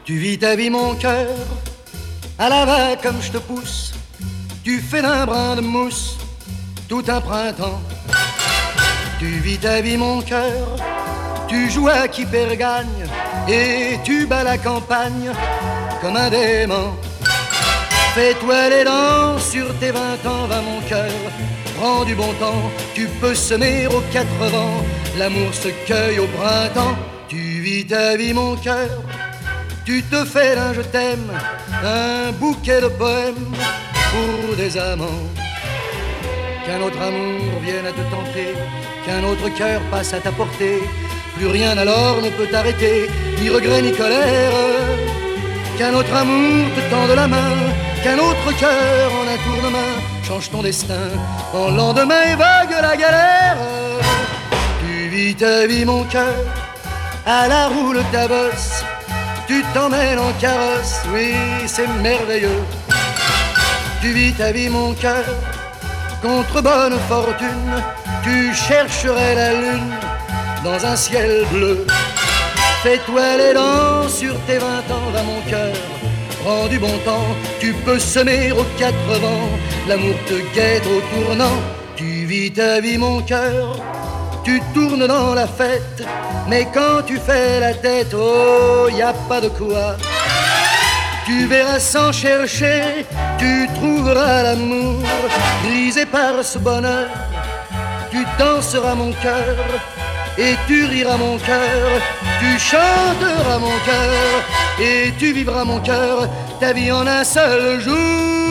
Tu vis ta vie mon cœur, à la va comme je te pousse. Tu fais d'un brin de mousse tout un printemps. Tu vis ta vie mon cœur, tu joues à qui perd gagne et tu bats la campagne comme un dément. Fais-toi les dents sur tes 20 ans, va mon cœur, prends du bon temps, tu peux semer aux 4 vents, l'amour se cueille au printemps. Tu vis ta vie mon cœur, tu te fais d'un je t'aime, un bouquet de poèmes pour des amants. Qu'un autre amour vienne à te tenter, qu'un autre cœur passe à ta portée, plus rien alors ne peut t'arrêter, ni regret ni colère. Qu'un autre amour te tende la main, qu'un autre cœur en un tour de main change ton destin, en lendemain et vague la galère. Tu vis ta vie mon cœur, à la roue le ta bosse, tu t'emmènes en carrosse, oui c'est merveilleux. Tu vis ta vie mon cœur, contre bonne fortune, tu chercherais la lune dans un ciel bleu. Fais-toi les dents sur tes 20 ans, va mon cœur, prends du bon temps, tu peux semer aux 4 vents, l'amour te guette au tournant. Tu vis ta vie mon cœur, tu tournes dans la fête, mais quand tu fais la tête, oh, y a pas de quoi. Tu verras sans chercher, tu trouveras l'amour, brisé par ce bonheur, tu danseras mon cœur, et tu riras mon cœur, tu chanteras mon cœur, et tu vivras mon cœur, ta vie en un seul jour.